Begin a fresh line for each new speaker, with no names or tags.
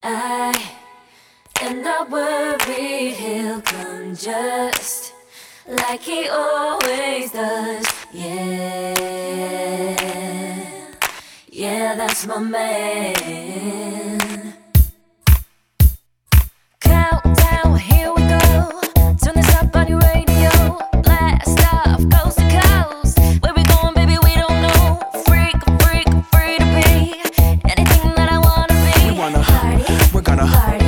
I am not worried, he'll come just like he always does. Yeah, yeah, that's my man. Countdown, here we go. Turn this up on your radio. Blast off coast to coast. Where we going, baby, we don't know. Freak, freak, free to be anything that I wanna be.
We're gonna party.